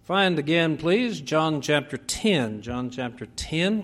Find again, please, John chapter 10. John chapter 10.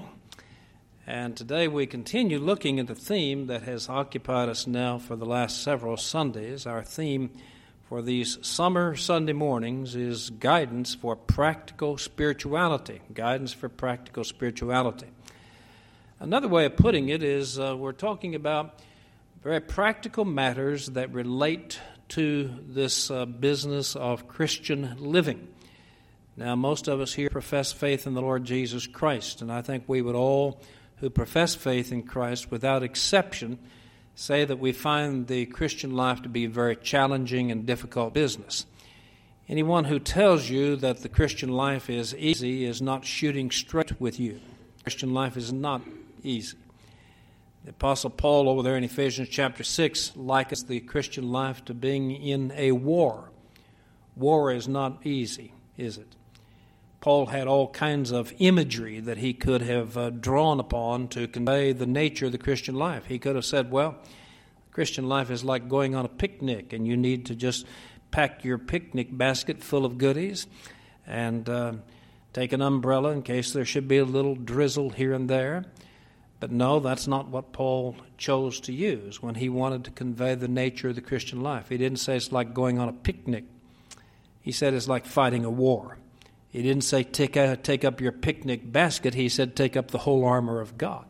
And today we continue looking at the theme that has occupied us now for the last several Sundays. Our theme for these summer Sunday mornings is guidance for practical spirituality. Guidance for practical spirituality. Another way of putting it is we're talking about very practical matters that relate to this business of Christian living. Now, most of us here profess faith in the Lord Jesus Christ, and I think we would all who profess faith in Christ, without exception, say that we find the Christian life to be a very challenging and difficult business. Anyone who tells you that the Christian life is easy is not shooting straight with you. Christian life is not easy. The Apostle Paul over there in Ephesians chapter 6 likens the Christian life to being in a war. War is not easy, is it? Paul had all kinds of imagery that he could have drawn upon to convey the nature of the Christian life. He could have said, well, Christian life is like going on a picnic, and you need to just pack your picnic basket full of goodies and take an umbrella in case there should be a little drizzle here and there. But no, that's not what Paul chose to use when he wanted to convey the nature of the Christian life. He didn't say it's like going on a picnic. He said it's like fighting a war. He didn't say take up your picnic basket. He said take up the whole armor of God.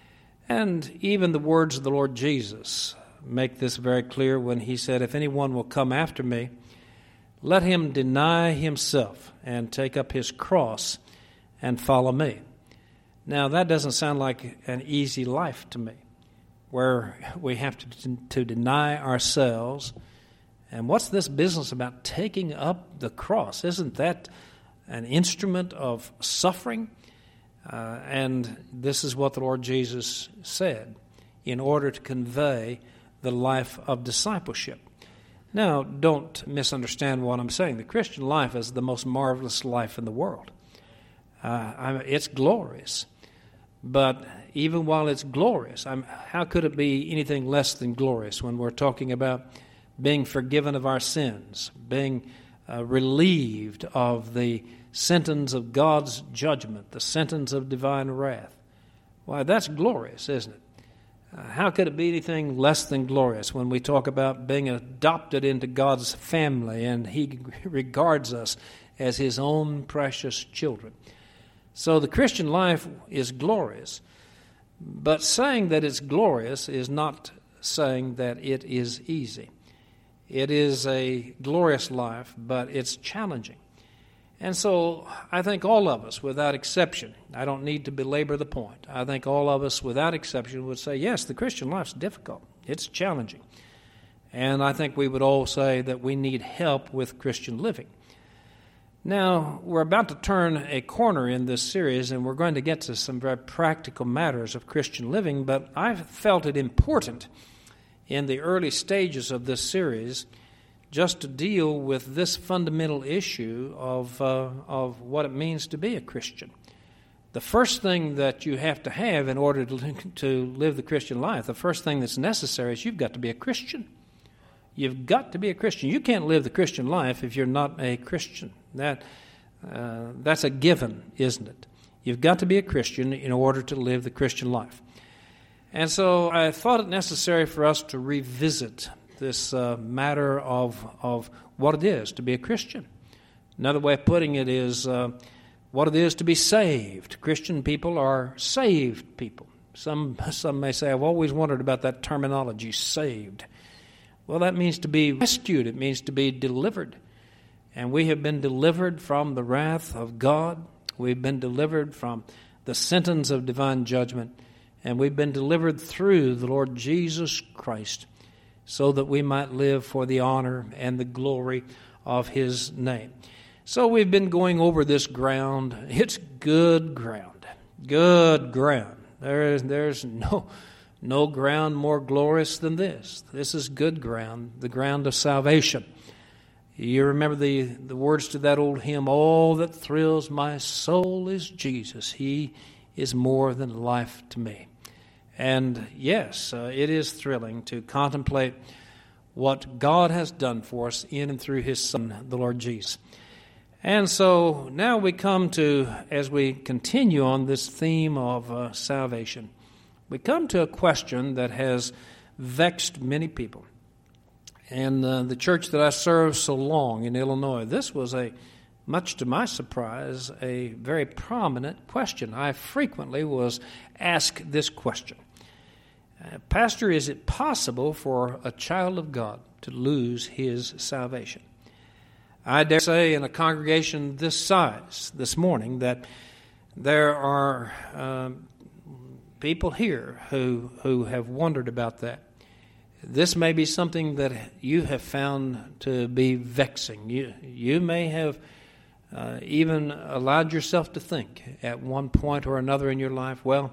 And even the words of the Lord Jesus make this very clear when he said, if anyone will come after me, let him deny himself and take up his cross and follow me. Now, that doesn't sound like an easy life to me, where we have to deny ourselves. And what's this business about taking up the cross? Isn't that an instrument of suffering? And this is what the Lord Jesus said in order to convey the life of discipleship. Now, don't misunderstand what I'm saying. The Christian life is the most marvelous life in the world. It's glorious. But even while it's glorious, how could it be anything less than glorious when we're talking about being forgiven of our sins, being relieved of the sentence of God's judgment, the sentence of divine wrath? Why, that's glorious, isn't it? How could it be anything less than glorious when we talk about being adopted into God's family and He regards us as His own precious children? So the Christian life is glorious, but saying that it's glorious is not saying that it is easy. It is a glorious life, but it's challenging. And so I think all of us, without exception, I don't need to belabor the point, I think all of us, without exception, would say, yes, the Christian life's difficult. It's challenging. And I think we would all say that we need help with Christian living. Now, we're about to turn a corner in this series, and we're going to get to some very practical matters of Christian living, but I felt it important in the early stages of this series just to deal with this fundamental issue of what it means to be a Christian. The first thing that you have to have in order to live the Christian life, the first thing that's necessary is you've got to be a Christian. You've got to be a Christian. You can't live the Christian life if you're not a Christian. That's a given, isn't it? You've got to be a Christian in order to live the Christian life. And so I thought it necessary for us to revisit this matter of what it is to be a Christian. Another way of putting it is what it is to be saved. Christian people are saved people. Some may say, I've always wondered about that terminology, saved. Well, that means to be rescued. It means to be delivered. And we have been delivered from the wrath of God. We've been delivered from the sentence of divine judgment. And we've been delivered through the Lord Jesus Christ so that we might live for the honor and the glory of His name. So we've been going over this ground. It's good ground. Good ground. There's no ground more glorious than this. This is good ground, the ground of salvation. You remember the words to that old hymn, all that thrills my soul is Jesus. He is more than life to me. And yes, it is thrilling to contemplate what God has done for us in and through His Son, the Lord Jesus. And so now we come to, as we continue on this theme of salvation, we come to a question that has vexed many people. And the church that I served so long in Illinois, this was much to my surprise, a very prominent question. I frequently was asked this question. Pastor, is it possible for a child of God to lose his salvation? I dare say in a congregation this size this morning that there are people here who have wondered about that. This may be something that you have found to be vexing. You may have even allowed yourself to think at one point or another in your life, well,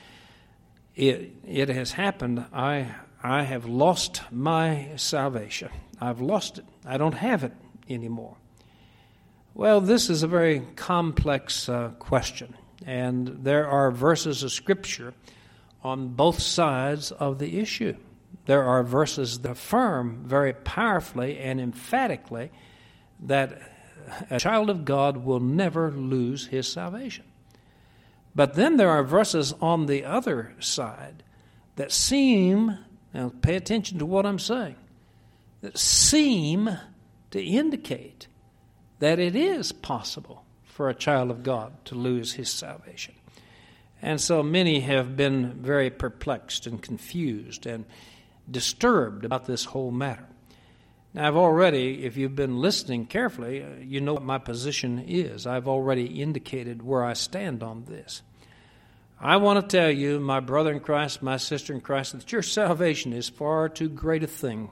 it has happened. I have lost my salvation. I've lost it. I don't have it anymore. Well, this is a very complex question, and there are verses of Scripture on both sides of the issue. There are verses that affirm very powerfully and emphatically that a child of God will never lose his salvation. But then there are verses on the other side that seem, now pay attention to what I'm saying, that seem to indicate that it is possible for a child of God to lose his salvation. And so many have been very perplexed and confused and disturbed about this whole matter. Now, I've already, if you've been listening carefully, you know what my position is. I've already indicated where I stand on this. I want to tell you, my brother in Christ, my sister in Christ, that your salvation is far too great a thing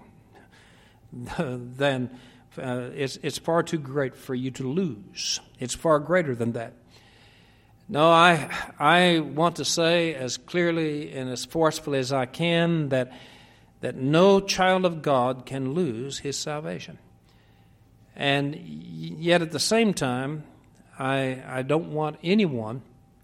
than it's far too great for you to lose. It's far greater than that. No, I want to say as clearly and as forcefully as I can that no child of God can lose his salvation. And yet at the same time, I don't want anyone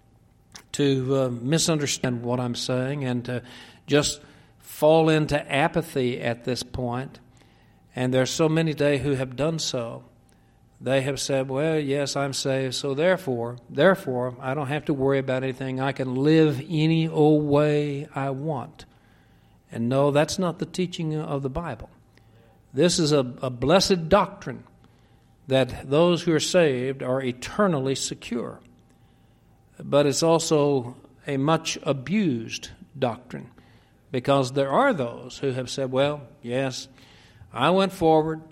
to misunderstand what I'm saying and to just fall into apathy at this point. And there are so many today who have done so. They have said, well, yes, I'm saved, so therefore, I don't have to worry about anything. I can live any old way I want. And no, that's not the teaching of the Bible. This is a blessed doctrine that those who are saved are eternally secure. But it's also a much abused doctrine because there are those who have said, well, yes, I went forward.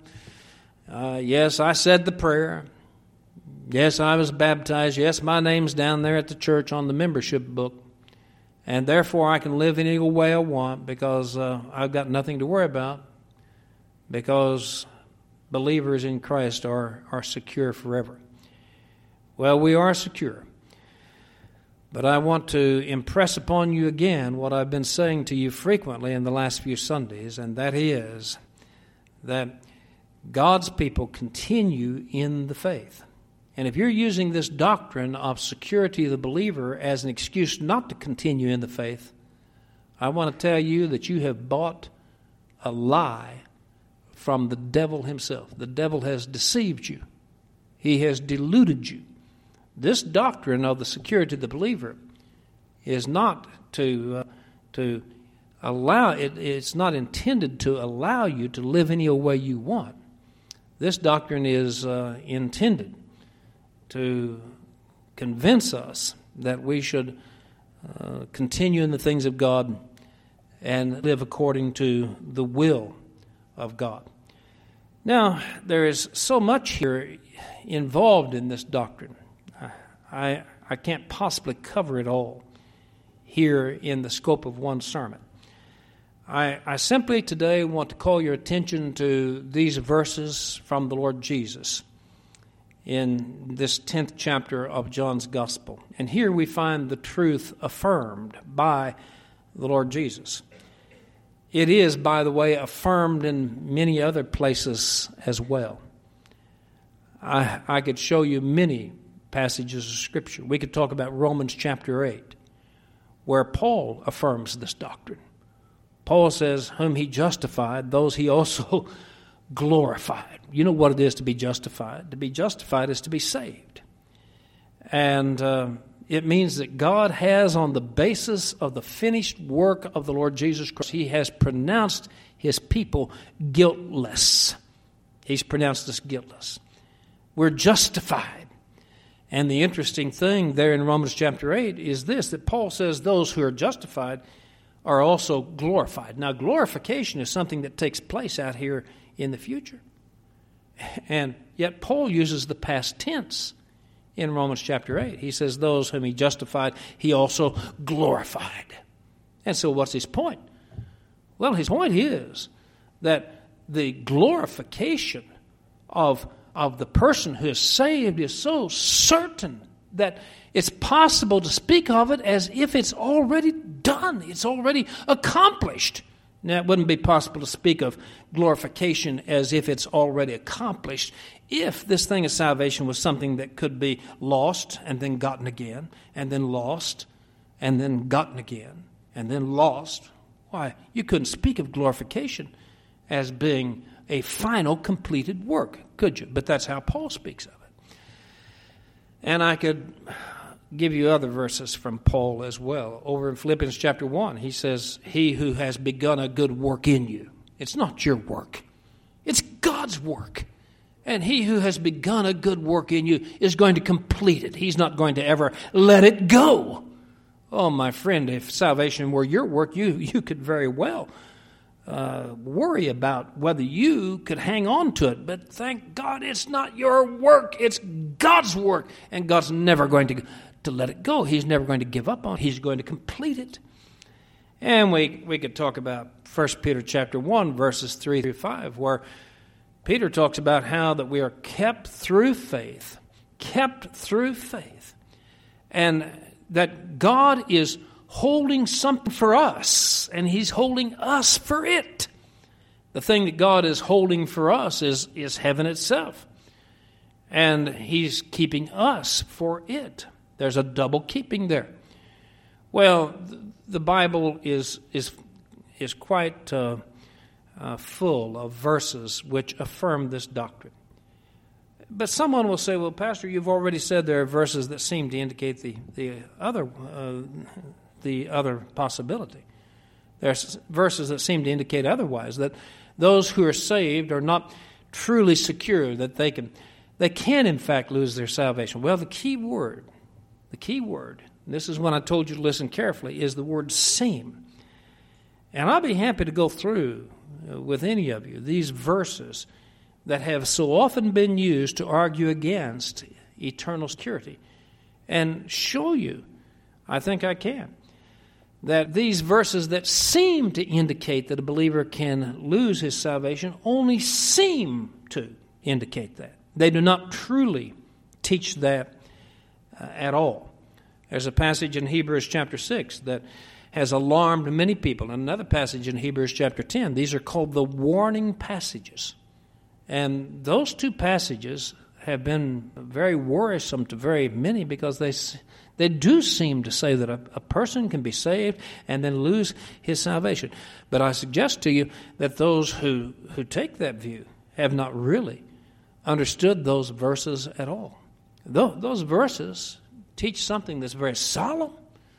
Yes, I said the prayer. Yes, I was baptized. Yes, my name's down there at the church on the membership book. And therefore I can live any way I want because I've got nothing to worry about because believers in Christ are secure forever. Well, we are secure. But I want to impress upon you again what I've been saying to you frequently in the last few Sundays, and that is that God's people continue in the faith. And if you're using this doctrine of security of the believer as an excuse not to continue in the faith, I want to tell you that you have bought a lie from the devil himself. The devil has deceived you. He has deluded you. This doctrine of the security of the believer is not to allow it. It's not intended to allow you to live any way you want. This doctrine is intended to convince us that we should continue in the things of God and live according to the will of God. Now, there is so much here involved in this doctrine. I can't possibly cover it all here in the scope of one sermon. I simply today want to call your attention to these verses from the Lord Jesus in this 10th chapter of John's Gospel. And here we find the truth affirmed by the Lord Jesus. It is, by the way, affirmed in many other places as well. I could show you many passages of Scripture. We could talk about Romans chapter 8, where Paul affirms this doctrine. Paul says, whom he justified, those he also glorified. You know what it is to be justified? To be justified is to be saved. And it means that God has, on the basis of the finished work of the Lord Jesus Christ, He has pronounced His people guiltless. He's pronounced us guiltless. We're justified. And the interesting thing there in Romans chapter 8 is this, that Paul says those who are justified are also glorified. Now, glorification is something that takes place out here in the future. And yet Paul uses the past tense in Romans chapter 8. He says those whom He justified, He also glorified. And so what's his point? Well, his point is that the glorification of the person who is saved is so certain that it's possible to speak of it as if it's already done. It's already accomplished. Now, it wouldn't be possible to speak of glorification as if it's already accomplished if this thing of salvation was something that could be lost and then gotten again, and then lost and then gotten again, and then lost. Why, you couldn't speak of glorification as being a final completed work, could you? But that's how Paul speaks of it. And I could give you other verses from Paul as well. Over in Philippians chapter 1, he says, He who has begun a good work in you. It's not your work. It's God's work. And He who has begun a good work in you is going to complete it. He's not going to ever let it go. Oh, my friend, if salvation were your work, you could very well worry about whether you could hang on to it. But thank God it's not your work. It's God's work. And God's never going to let it go. He's never going to give up on it. He's going to complete it. And we could talk about 1 Peter chapter 1, verses 3 through 5, where Peter talks about how that we are kept through faith, and that God is holding something for us, and He's holding us for it. The thing that God is holding for us is heaven itself, and He's keeping us for it. There's a double keeping there. Well, the Bible is quite full of verses which affirm this doctrine. But someone will say, well, Pastor, you've already said there are verses that seem to indicate the other possibility. There's verses that seem to indicate otherwise, that those who are saved are not truly secure, that they can in fact lose their salvation. Well, the key word, and this is when I told you to listen carefully, is the word seem. And I'll be happy to go through with any of you these verses that have so often been used to argue against eternal security and show you, I think I can, that these verses that seem to indicate that a believer can lose his salvation only seem to indicate that. They do not truly teach that at all. There's a passage in Hebrews chapter 6 that has alarmed many people, and another passage in Hebrews chapter 10. These are called the warning passages. And those two passages have been very worrisome to very many because they do seem to say that a person can be saved and then lose his salvation. But I suggest to you that those who take that view have not really understood those verses at all. Those verses teach something that's very solemn.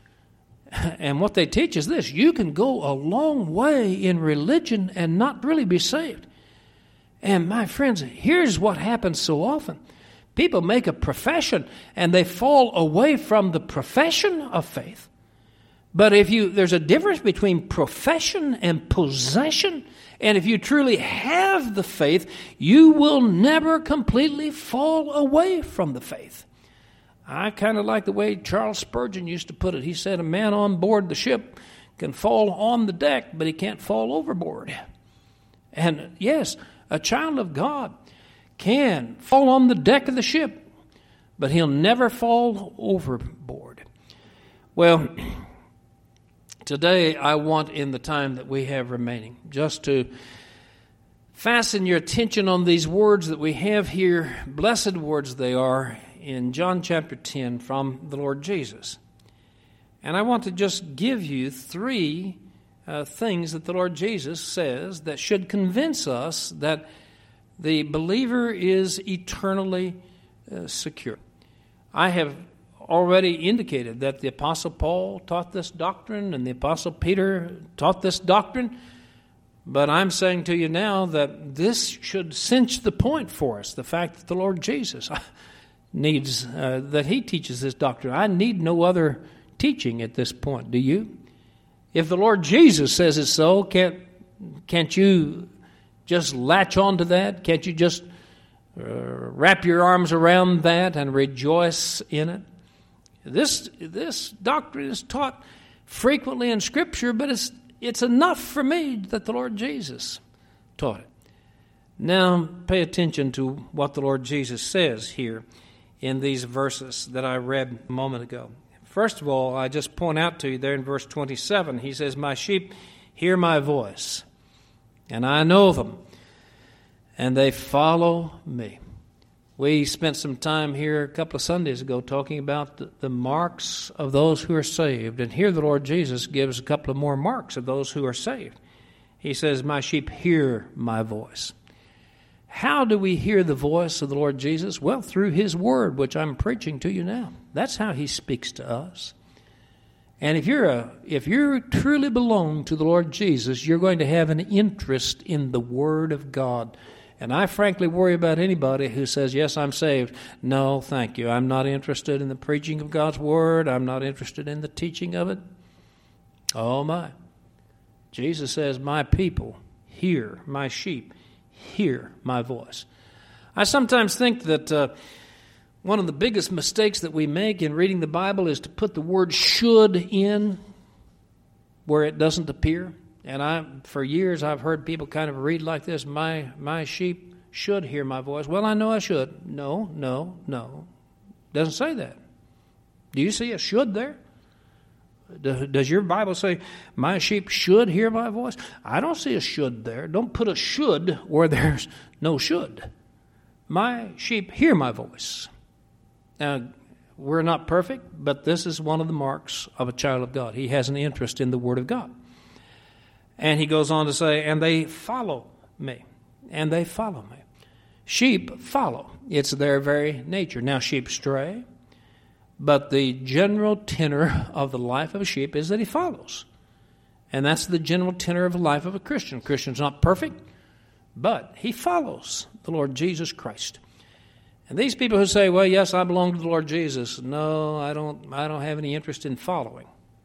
And what they teach is this: you can go a long way in religion and not really be saved. And my friends, here's what happens so often. People make a profession and they fall away from the profession of faith. But there's a difference between profession and possession. And if you truly have the faith, you will never completely fall away from the faith. I kind of like the way Charles Spurgeon used to put it. He said, a man on board the ship can fall on the deck, but he can't fall overboard. And yes, a child of God can fall on the deck of the ship, but he'll never fall overboard. Well, today I want, in the time that we have remaining, just to fasten your attention on these words that we have here. Blessed words they are in John chapter 10 from the Lord Jesus. And I want to just give you three things that the Lord Jesus says that should convince us that The believer is eternally secure. I have already indicated that the Apostle Paul taught this doctrine and the Apostle Peter taught this doctrine, but I'm saying to you now that this should cinch the point for us, the fact that the Lord Jesus needs, that He teaches this doctrine. I need no other teaching at this point, do you? If the Lord Jesus says it so, can't you just latch on to that? Can't you just wrap your arms around that and rejoice in it? This doctrine is taught frequently in Scripture, but it's enough for me that the Lord Jesus taught it. Now, pay attention to what the Lord Jesus says here in these verses that I read a moment ago. First of all, I just point out to you there in verse 27, He says, "My sheep hear my voice, and I know them, and they follow me." We spent some time here a couple of Sundays ago talking about the marks of those who are saved. And here the Lord Jesus gives a couple of more marks of those who are saved. He says, "My sheep hear my voice." How do we hear the voice of the Lord Jesus? Well, through His Word, which I'm preaching to you now. That's how He speaks to us. And if you truly belong to the Lord Jesus, you're going to have an interest in the Word of God. And I frankly worry about anybody who says, "Yes, I'm saved." No, thank you. I'm not interested in the preaching of God's Word. I'm not interested in the teaching of it. Oh, my. Jesus says, "My people hear, my sheep hear my voice." I sometimes think that one of the biggest mistakes that we make in reading the Bible is to put the word "should" in where it doesn't appear. And for years I've heard people kind of read like this, my sheep should hear my voice. Well, I know I should. No. Doesn't say that. Do you see a "should" there? Does your Bible say, "My sheep should hear my voice"? I don't see a "should" there. Don't put a "should" where there's no "should." My sheep hear my voice. Now, we're not perfect, but this is one of the marks of a child of God. He has an interest in the Word of God. And he goes on to say, "And they follow me." And they follow me. Sheep follow. It's their very nature. Now, sheep stray, but the general tenor of the life of a sheep is that he follows. And that's the general tenor of the life of a Christian. A Christian's not perfect, but he follows the Lord Jesus Christ. And these people who say, "Well, yes, I belong to the Lord Jesus." No, I don't have any interest in following.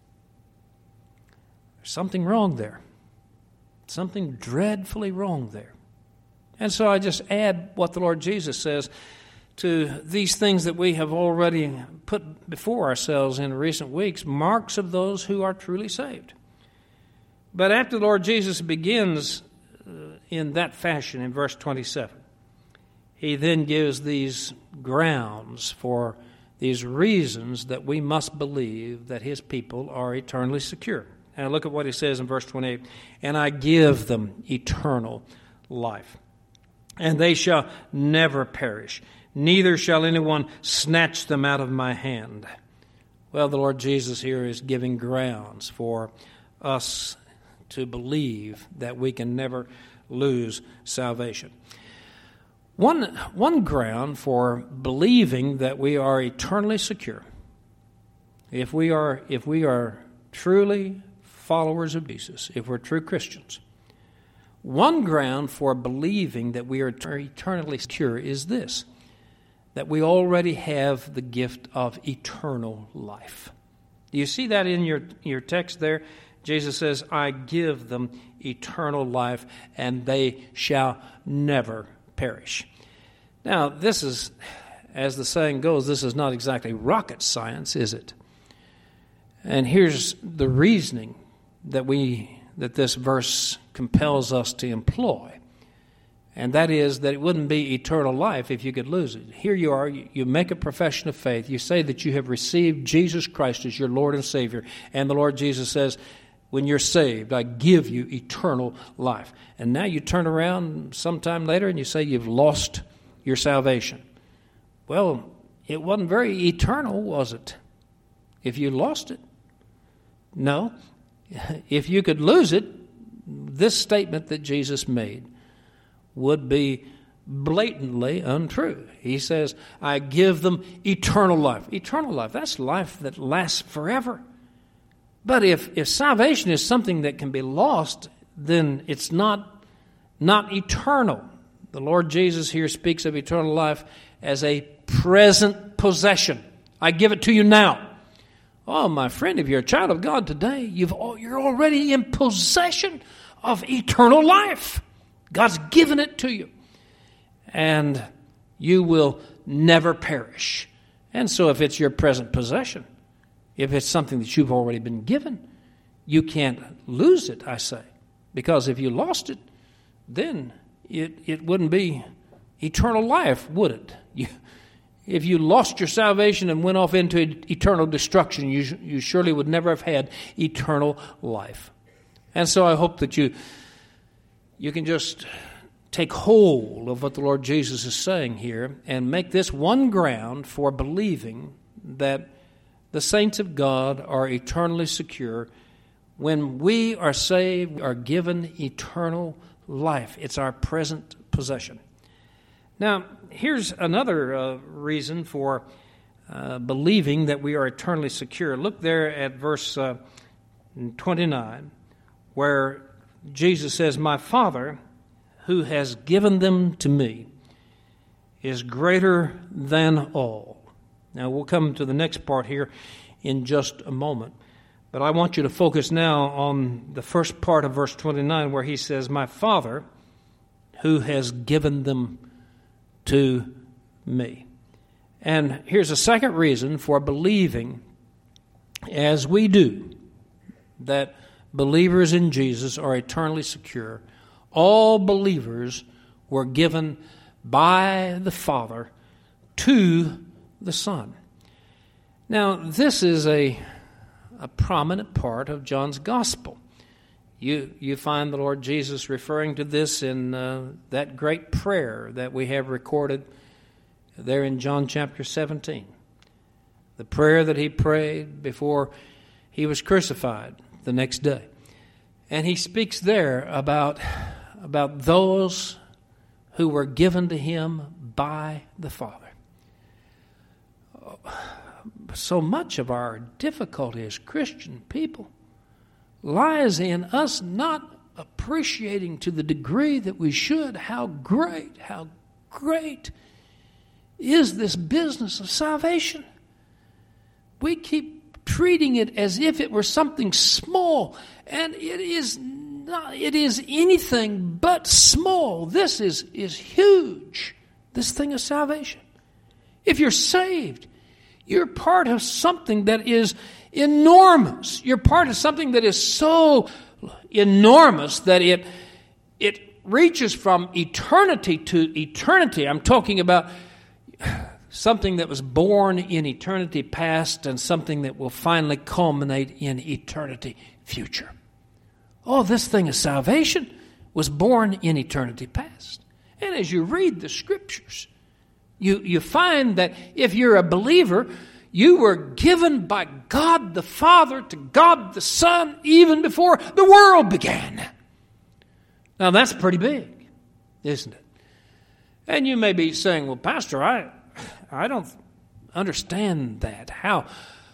There's something wrong there. Something dreadfully wrong there. And so I just add what the Lord Jesus says to these things that we have already put before ourselves in recent weeks, marks of those who are truly saved. But after the Lord Jesus begins in that fashion in verse 27, He then gives these grounds for these reasons that we must believe that His people are eternally secure. And look at what He says in verse 28, "And I give them eternal life, and they shall never perish, neither shall anyone snatch them out of my hand." Well, the Lord Jesus here is giving grounds for us to believe that we can never lose salvation. One ground for believing that we are eternally secure, if we are truly followers of Jesus, if we're true Christians, one ground for believing that we are eternally secure is this, that we already have the gift of eternal life. Do you see that in your text there? Jesus says, "I give them eternal life, and they shall never perish." Now, this is, as the saying goes, this is not exactly rocket science, is it? And here's the reasoning that this verse compels us to employ. And that is that it wouldn't be eternal life if you could lose it. Here you are, you make a profession of faith. You say that you have received Jesus Christ as your Lord and Savior. And the Lord Jesus says, when you're saved, I give you eternal life. And now you turn around sometime later and you say you've lost your salvation. Well, it wasn't very eternal, was it? If you lost it? No. If you could lose it, this statement that Jesus made would be blatantly untrue. He says, I give them eternal life. Eternal life, that's life that lasts forever. But if salvation is something that can be lost, then it's not eternal. The Lord Jesus here speaks of eternal life as a present possession. I give it to you now. Oh, my friend, if you're a child of God today, you're already in possession of eternal life. God's given it to you. And you will never perish. And so if it's your present possession, if it's something that you've already been given, you can't lose it, I say. Because if you lost it, then it wouldn't be eternal life, would it? If you lost your salvation and went off into eternal destruction, you surely would never have had eternal life. And so I hope that you can just take hold of what the Lord Jesus is saying here and make this one ground for believing that the saints of God are eternally secure. When we are saved, we are given eternal life. It's our present possession. Now, here's another reason for believing that we are eternally secure. Look there at verse 29, where Jesus says, my Father, who has given them to me, is greater than all. Now, we'll come to the next part here in just a moment. But I want you to focus now on the first part of verse 29, where he says, my Father, who has given them to me. And here's a second reason for believing, as we do, that believers in Jesus are eternally secure. All believers were given by the Father to the Son. Now, this is a prominent part of John's Gospel. You find the Lord Jesus referring to this in that great prayer that we have recorded there in John chapter 17. The prayer that he prayed before he was crucified the next day. And he speaks there about those who were given to him by the Father. So much of our difficulty as Christian people lies in us not appreciating to the degree that we should how great is this business of salvation. We keep treating it as if it were something small, and it is not. It is anything but small. This is huge, this thing of salvation. If you're saved, you're part of something that is enormous. You're part of something that is so enormous that it reaches from eternity to eternity. I'm talking about something that was born in eternity past and something that will finally culminate in eternity future. Oh, this thing of salvation was born in eternity past. And as you read the Scriptures, you find that if you're a believer, you were given by God the Father to God the Son even before the world began. Now that's pretty big, isn't it? And you may be saying, well, Pastor, I don't understand that. How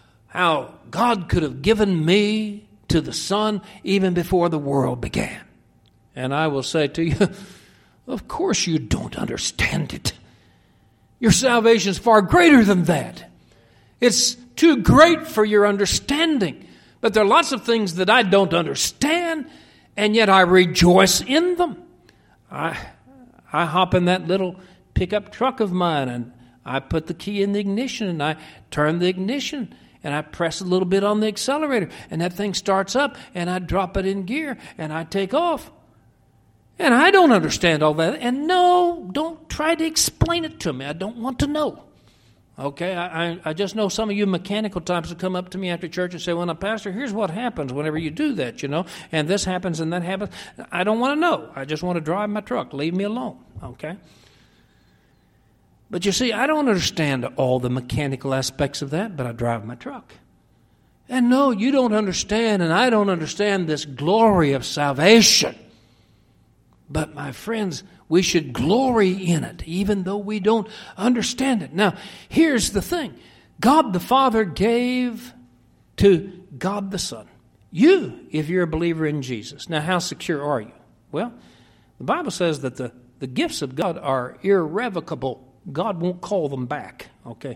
God could have given me to the Son even before the world began. And I will say to you, of course you don't understand it. Your salvation is far greater than that. It's too great for your understanding. But there are lots of things that I don't understand, and yet I rejoice in them. I hop in that little pickup truck of mine, and I put the key in the ignition, and I turn the ignition, and I press a little bit on the accelerator, and that thing starts up, and I drop it in gear, and I take off. And I don't understand all that. And no, don't try to explain it to me. I don't want to know. Okay, I just know some of you mechanical types will come up to me after church and say, well, now, Pastor, here's what happens whenever you do that, and this happens and that happens. I don't want to know. I just want to drive my truck. Leave me alone, okay? But you see, I don't understand all the mechanical aspects of that, but I drive my truck. And no, you don't understand, and I don't understand this glory of salvation. But my friends, We should glory in it, even though we don't understand it. Now, here's the thing. God the Father gave to God the Son. You, if you're a believer in Jesus. Now, how secure are you? Well, the Bible says that the gifts of God are irrevocable. God won't call them back. Okay.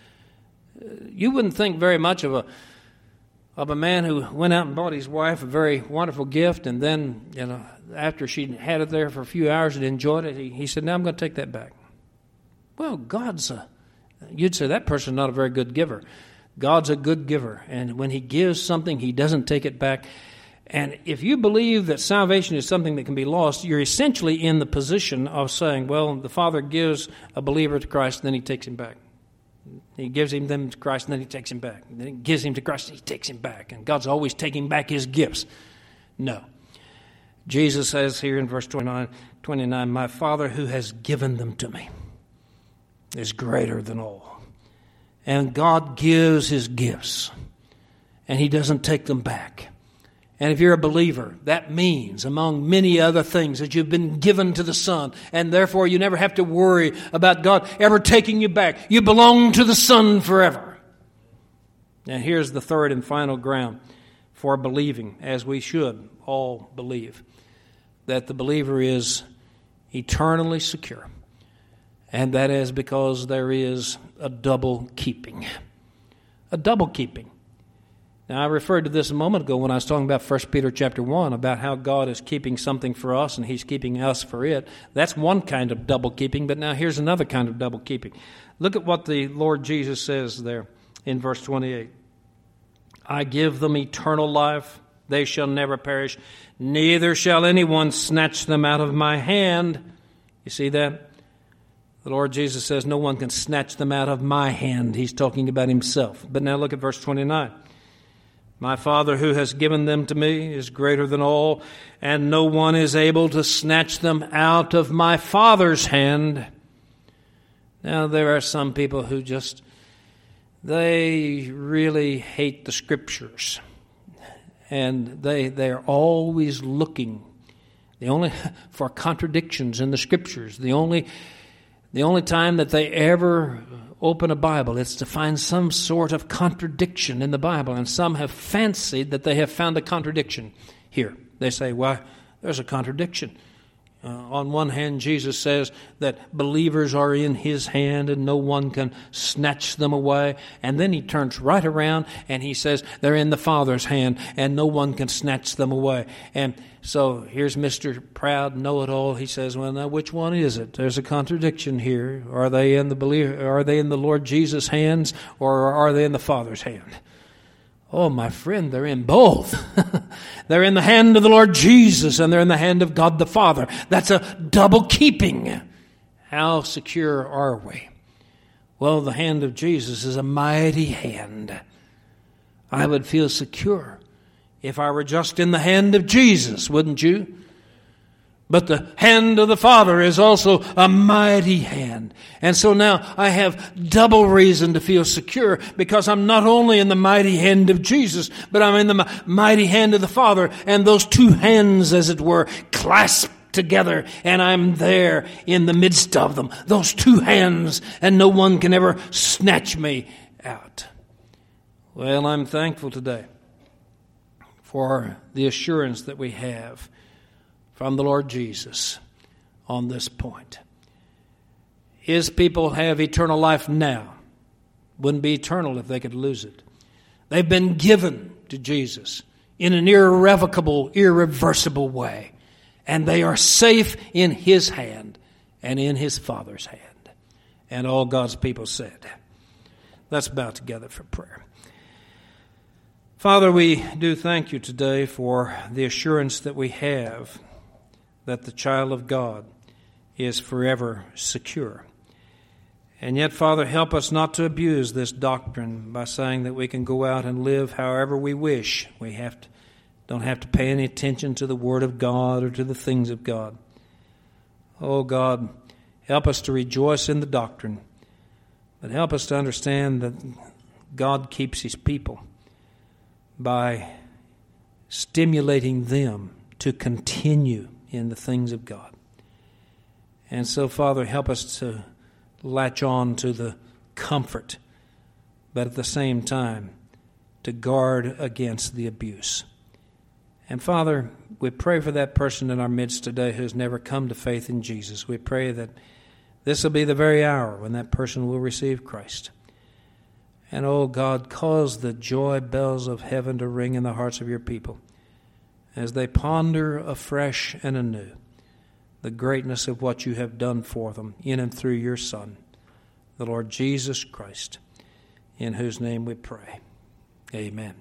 You wouldn't think very much of a man who went out and bought his wife a very wonderful gift, and then, after she had it there for a few hours and enjoyed it, he said, "Now I'm going to take that back." Well, you'd say that person's not a very good giver. God's a good giver, and when He gives something, He doesn't take it back. And if you believe that salvation is something that can be lost, you're essentially in the position of saying, well, the Father gives a believer to Christ, and then He takes him back. He gives them to Christ, and then He takes him back. Then He gives him to Christ, and He takes him back. And God's always taking back His gifts. No. Jesus says here in verse 29, "My Father who has given them to me is greater than all." And God gives His gifts, and He doesn't take them back. And if you're a believer, that means, among many other things, that you've been given to the Son, and therefore you never have to worry about God ever taking you back. You belong to the Son forever. And here's the third and final ground for believing, as we should all believe, that the believer is eternally secure. And that is because there is a double keeping. A double keeping. Now, I referred to this a moment ago when I was talking about 1 Peter chapter 1, about how God is keeping something for us and He's keeping us for it. That's one kind of double keeping, but now here's another kind of double keeping. Look at what the Lord Jesus says there in verse 28. "I give them eternal life. They shall never perish. Neither shall anyone snatch them out of my hand." You see that? The Lord Jesus says no one can snatch them out of my hand. He's talking about Himself. But now look at verse 29. "My Father who has given them to me is greater than all, and no one is able to snatch them out of my Father's hand." Now, there are some people who they really hate the Scriptures. And they're always looking for contradictions in the Scriptures. The only time that they ever open a Bible, it's to find some sort of contradiction in the Bible. And some have fancied that they have found a contradiction here. They say, well, there's a contradiction. On one hand, Jesus says that believers are in His hand and no one can snatch them away. And then He turns right around and He says they're in the Father's hand and no one can snatch them away. And so here's Mr. Proud Know-it-all. He says, well, now which one is it? There's a contradiction here. Are they in the Lord Jesus' hands, or are they in the Father's hand? Oh, my friend, they're in both. They're in the hand of the Lord Jesus and they're in the hand of God the Father. That's a double keeping. How secure are we? Well, the hand of Jesus is a mighty hand. I would feel secure if I were just in the hand of Jesus, wouldn't you? But the hand of the Father is also a mighty hand. And so now I have double reason to feel secure, because I'm not only in the mighty hand of Jesus, but I'm in the mighty hand of the Father. And those two hands, as it were, clasped together, and I'm there in the midst of them. Those two hands, and no one can ever snatch me out. Well, I'm thankful today for the assurance that we have from the Lord Jesus on this point. His people have eternal life now. Wouldn't be eternal if they could lose it. They've been given to Jesus in an irrevocable, irreversible way. And they are safe in His hand and in His Father's hand. And all God's people said. Let's bow together for prayer. Father, we do thank You today for the assurance that we have that the child of God is forever secure. And yet, Father, help us not to abuse this doctrine by saying that we can go out and live however we wish. We don't have to pay any attention to the Word of God or to the things of God. Oh, God, help us to rejoice in the doctrine, but help us to understand that God keeps His people by stimulating them to continue in the things of God. And so, Father, help us to latch on to the comfort, but at the same time, to guard against the abuse. And Father, we pray for that person in our midst today who has never come to faith in Jesus. We pray that this will be the very hour when that person will receive Christ. And, oh God, cause the joy bells of heaven to ring in the hearts of your people as they ponder afresh and anew the greatness of what you have done for them in and through your Son, the Lord Jesus Christ, in whose name we pray. Amen.